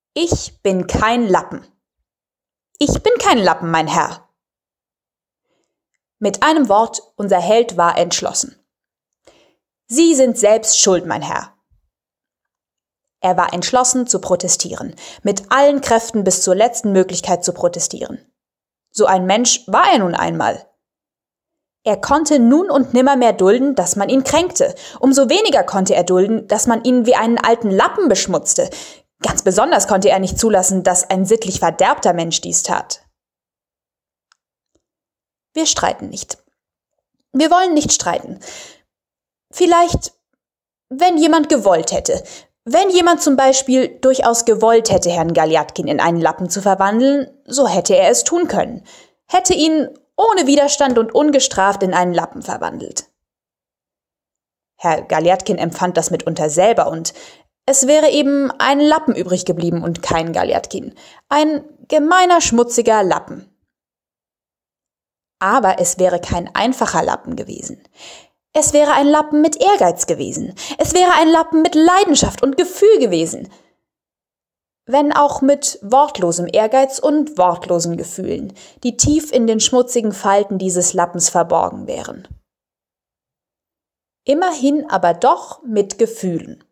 Ich bin kein Lappen. Ich bin kein Lappen, mein Herr. Mit einem Wort, unser Held war entschlossen. Sie sind selbst schuld, mein Herr. Er war entschlossen zu protestieren, mit allen Kräften bis zur letzten Möglichkeit zu protestieren. So ein Mensch war er nun einmal. Er konnte nun und nimmermehr dulden, dass man ihn kränkte. Umso weniger konnte er dulden, dass man ihn wie einen alten Lappen beschmutzte. Ganz besonders konnte er nicht zulassen, dass ein sittlich verderbter Mensch dies tat. Wir streiten nicht. Wir wollen nicht streiten. Vielleicht, wenn jemand gewollt hätte. Wenn jemand zum Beispiel durchaus gewollt hätte, Herrn Galjatkin in einen Lappen zu verwandeln, so hätte er es tun können. Hätte ihn ohne Widerstand und ungestraft in einen Lappen verwandelt. Herr Galjatkin empfand das mitunter selber und es wäre eben ein Lappen übrig geblieben und kein Galjatkin. Ein gemeiner, schmutziger Lappen. Aber es wäre kein einfacher Lappen gewesen. Es wäre ein Lappen mit Ehrgeiz gewesen. Es wäre ein Lappen mit Leidenschaft und Gefühl gewesen. Wenn auch mit wortlosem Ehrgeiz und wortlosen Gefühlen, die tief in den schmutzigen Falten dieses Lappens verborgen wären. Immerhin aber doch mit Gefühlen.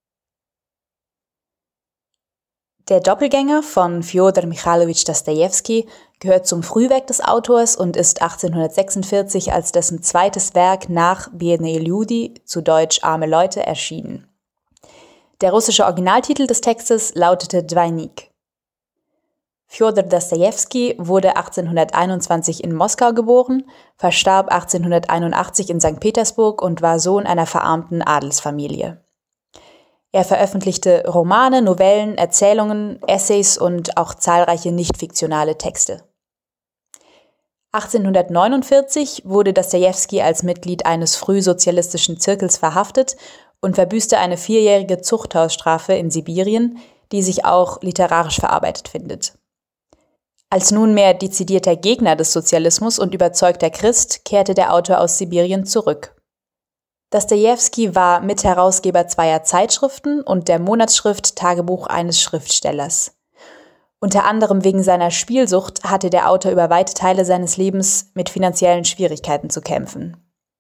Der Doppelgänger von Fjodor Michailowitsch Dostojewski gehört zum Frühwerk des Autors und ist 1846 als dessen zweites Werk nach Biedные Люди, zu Deutsch Arme Leute, erschienen. Der russische Originaltitel des Textes lautete Dvojnik. Fjodor Dostojewski wurde 1821 in Moskau geboren, verstarb 1881 in St. Petersburg und war Sohn einer verarmten Adelsfamilie. Er veröffentlichte Romane, Novellen, Erzählungen, Essays und auch zahlreiche nicht-fiktionale Texte. 1849 wurde Dostojewski als Mitglied eines frühsozialistischen Zirkels verhaftet und verbüßte eine 4-jährige Zuchthausstrafe in Sibirien, die sich auch literarisch verarbeitet findet. Als nunmehr dezidierter Gegner des Sozialismus und überzeugter Christ kehrte der Autor aus Sibirien zurück. Dostojewski war Mitherausgeber zweier Zeitschriften und der Monatsschrift Tagebuch eines Schriftstellers. Unter anderem wegen seiner Spielsucht hatte der Autor über weite Teile seines Lebens mit finanziellen Schwierigkeiten zu kämpfen.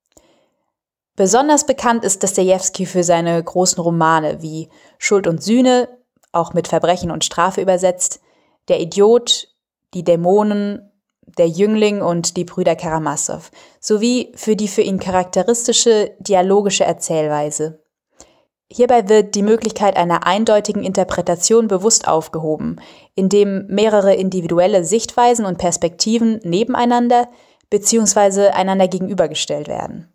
Besonders bekannt ist Dostojewski für seine großen Romane wie Schuld und Sühne, auch mit Verbrechen und Strafe übersetzt, Der Idiot, Die Dämonen, Der Jüngling und Die Brüder Karamasow, sowie für die für ihn charakteristische dialogische Erzählweise. Hierbei wird die Möglichkeit einer eindeutigen Interpretation bewusst aufgehoben, indem mehrere individuelle Sichtweisen und Perspektiven nebeneinander bzw. einander gegenübergestellt werden.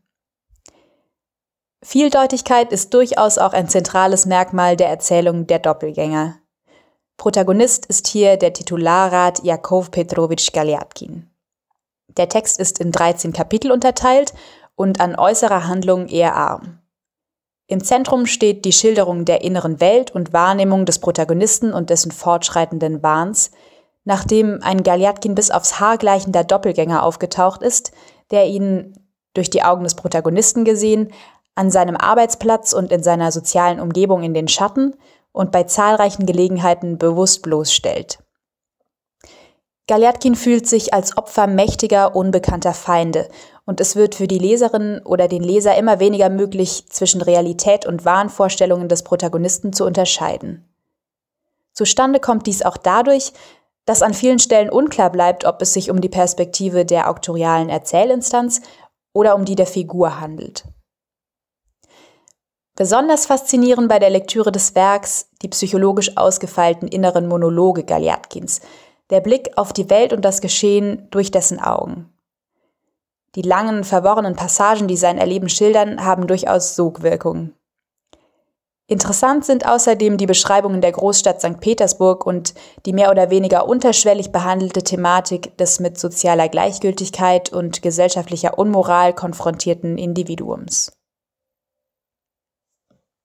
Vieldeutigkeit ist durchaus auch ein zentrales Merkmal der Erzählung Der Doppelgänger. Protagonist ist hier der Titularrat Jakow Petrowitsch Galjatkin. Der Text ist in 13 Kapitel unterteilt und an äußerer Handlung eher arm. Im Zentrum steht die Schilderung der inneren Welt und Wahrnehmung des Protagonisten und dessen fortschreitenden Wahns, nachdem ein Galjatkin bis aufs Haar gleichender Doppelgänger aufgetaucht ist, der ihn, durch die Augen des Protagonisten gesehen, an seinem Arbeitsplatz und in seiner sozialen Umgebung in den Schatten und bei zahlreichen Gelegenheiten bewusst bloßstellt. Galjatkin fühlt sich als Opfer mächtiger, unbekannter Feinde und es wird für die Leserin oder den Leser immer weniger möglich, zwischen Realität und Wahnvorstellungen des Protagonisten zu unterscheiden. Zustande kommt dies auch dadurch, dass an vielen Stellen unklar bleibt, ob es sich um die Perspektive der auktorialen Erzählinstanz oder um die der Figur handelt. Besonders faszinierend bei der Lektüre des Werks die psychologisch ausgefeilten inneren Monologe Galjatkins, der Blick auf die Welt und das Geschehen durch dessen Augen. Die langen, verworrenen Passagen, die sein Erleben schildern, haben durchaus Sogwirkung. Interessant sind außerdem die Beschreibungen der Großstadt St. Petersburg und die mehr oder weniger unterschwellig behandelte Thematik des mit sozialer Gleichgültigkeit und gesellschaftlicher Unmoral konfrontierten Individuums.